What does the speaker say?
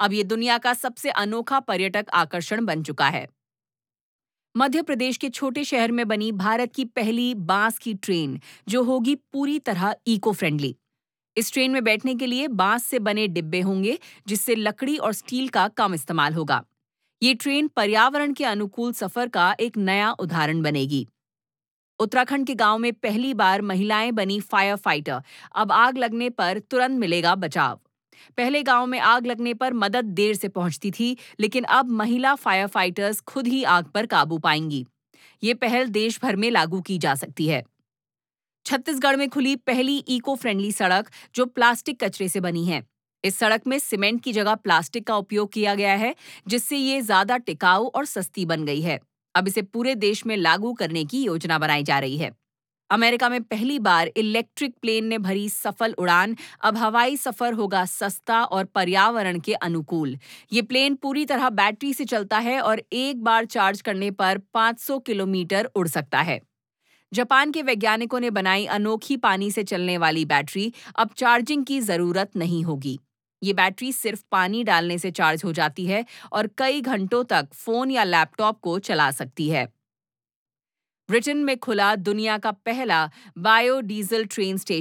अब ये दुनिया का सबसे अनोखा पर्यटक आकर्षण बन चुका है। मध्य प्रदेश के छोटे शहर में बनी भारत की पहली बांस की ट्रेन, जो होगी पूरी तरह इको फ्रेंडली। इस ट्रेन में बैठने के लिए बांस से बने डिब्बे होंगे, जिससे लकड़ी और स्टील का कम इस्तेमाल होगा। ये ट्रेन पर्यावरण के अनुकूल सफर का एक नया उदाहरण बनेगी। उत्तराखंड के गांव में पहली बार महिलाएं बनी फायर फाइटर। अब आग लगने पर तुरंत मिलेगा बचाव। पहले गांव में आग लगने पर मदद देर से पहुंचती थी, लेकिन अब महिला फायर फाइटर्स खुद ही आग पर काबू पाएंगी। ये पहल देश भर में लागू की जा सकती है। छत्तीसगढ़ में खुली पहली इको फ्रेंडली सड़क, जो प्लास्टिक कचरे से बनी है। इस सड़क में सीमेंट की जगह प्लास्टिक का उपयोग किया गया है, जिससे ये ज्यादा टिकाऊ और सस्ती बन गई है। अब इसे पूरे देश में लागू करने की योजना बनाई जा रही है। अमेरिका में पहली बार इलेक्ट्रिक प्लेन ने भरी सफल उड़ान। अब हवाई सफर होगा सस्ता और पर्यावरण के अनुकूल। ये प्लेन पूरी तरह बैटरी से चलता है और एक बार चार्ज करने पर 500 किलोमीटर उड़ सकता है। जापान के वैज्ञानिकों ने बनाई अनोखी पानी से चलने वाली बैटरी। अब चार्जिंग की जरूरत नहीं होगी। ये बैटरी सिर्फ पानी डालने से चार्ज हो जाती है और कई घंटों तक फोन या लैपटॉप को चला सकती है। ब्रिटेन में खुला दुनिया का पहला बायोडीजल ट्रेन स्टेशन।